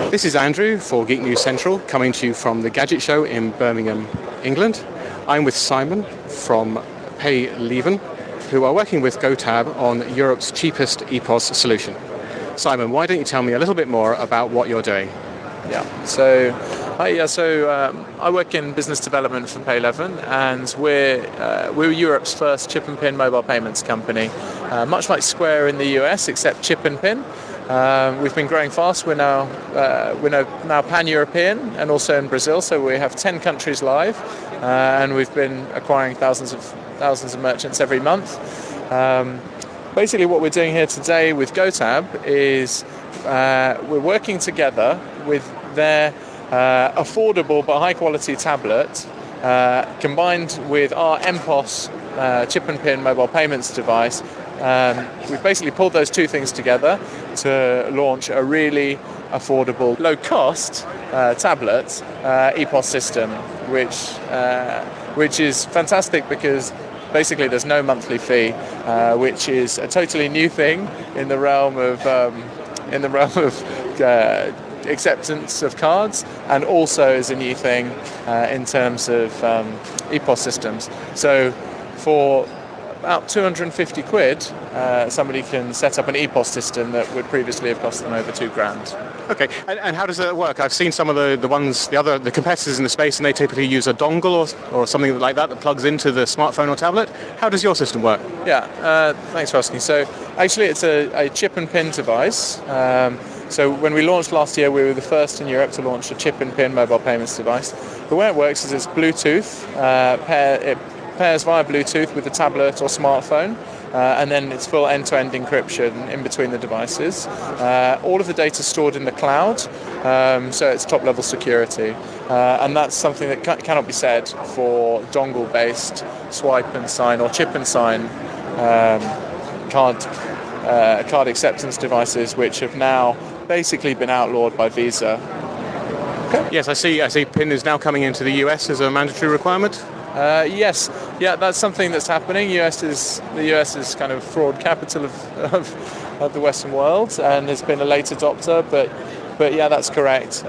This is Andrew for Geek News Central, coming to you from the Gadget Show in Birmingham, England. I'm with Simon from Payleven, who are working with GoTab on Europe's cheapest EPOS solution. Simon, why don't you tell me a little bit more about what you're doing? So I work in business development for Payleven, and we're Europe's first chip and pin mobile payments company, much like Square in the US, except chip and pin. We've been growing fast. We're now pan-European and also in Brazil, so we have 10 countries live, and we've been acquiring thousands of merchants every month. Basically, what we're doing here today with GoTab is we're working together with their affordable but high-quality tablet, combined with our MPOS chip and pin mobile payments device. We've basically pulled those two things together to launch a really affordable, low-cost tablet EPOS system, which is fantastic because basically there's no monthly fee, which is a totally new thing in the realm of acceptance of cards, and also is a new thing in terms of EPOS systems. So for about 250 quid, somebody can set up an EPOS system that would previously have cost them over £2,000. Okay, and how does that work? I've seen some of the competitors in the space, and they typically use a dongle or something like that plugs into the smartphone or tablet. How does your system work? Thanks for asking. So actually it's a chip and pin device. So when we launched last year, we were the first in Europe to launch a chip and pin mobile payments device. The way it works is it's Bluetooth. It pairs via Bluetooth with the tablet or smartphone, and then it's full end-to-end encryption in between the devices. All of the data is stored in the cloud, so it's top-level security. And that's something that cannot be said for dongle-based swipe and sign or chip and sign card acceptance devices, which have now basically been outlawed by Visa. Okay. Yes, I see PIN is now coming into the US as a mandatory requirement. Yes, that's something that's happening. The US is kind of fraud capital of the Western world, and has been a late adopter. But yeah, that's correct.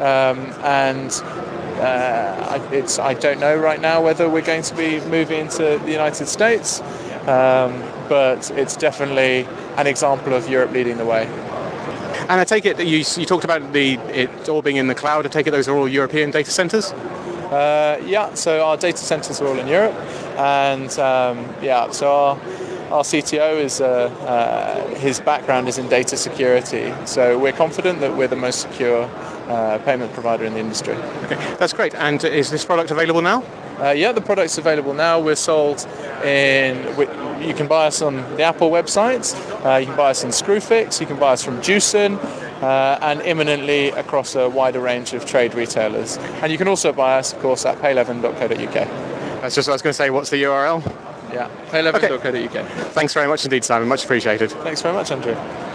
I don't know right now whether we're going to be moving into the United States, but it's definitely an example of Europe leading the way. And I take it that you talked about it all being in the cloud. I take it those are all European data centers? So our data centers are all in Europe, and so our CTO his background is in data security. So we're confident that we're the most secure payment provider in the industry. Okay, that's great. And is this product available now? The product's available now. We're sold you can buy us on the Apple website, you can buy us in Screwfix, you can buy us from Juicen, and imminently across a wider range of trade retailers. And you can also buy us, of course, at payleven.co.uk. That's just what I was going to say. What's the URL? Payleven.co.uk. Thanks very much indeed, Simon. Much appreciated. Thanks very much, Andrew.